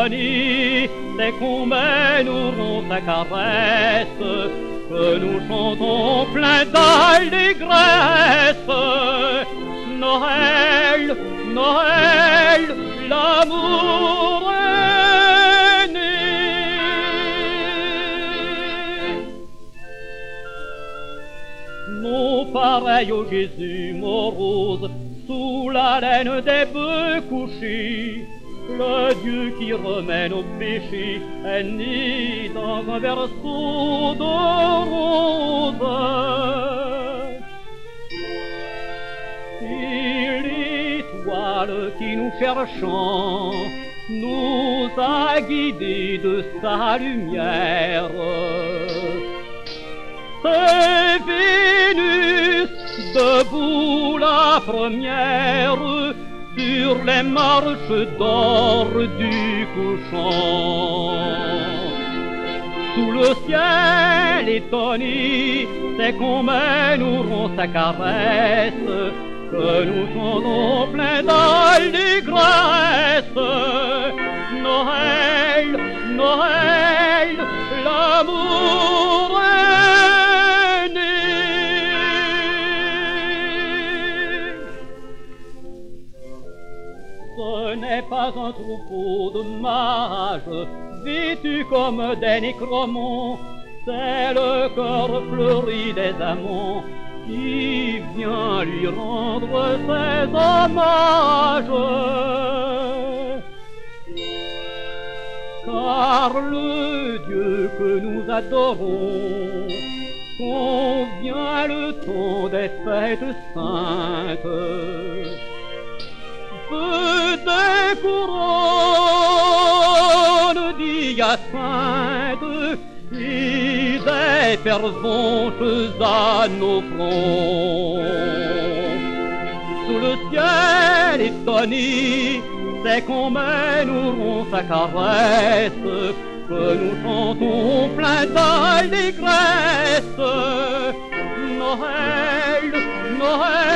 l'étonie, c'est qu'on mèneront sa caresse, que nous chantons plein d'allégresse. Noël, Noël, l'amour est né. Nos pareils au Jésus morose, sous la laine des bœufs couchés, le Dieu qui remet nos péchés est né dans un berceau de roses. Et l'étoile qui nous cherchant nous a guidés de sa lumière. C'est Vénus, debout la première, sur les marches d'or du couchant. Sous le ciel étonné, c'est qu'on mèneront sa caresse, que nous chantons plein d'allégresse. Noël, Noël, l'amour est né. Ce n'est pas un troupeau de mages vêtus comme des nécromants, c'est le cœur fleuri des amants qui vient lui rendre ses hommages. Car le Dieu que nous adorons, quand vient le temps des fêtes saintes, veut des couronnes d'hyacinthe et des pervenches à nos fronts. Sous le ciel étonné, c'est qu'on mèneront sa caresse, que nous chantons plein d'allégresse. Noël, Noël,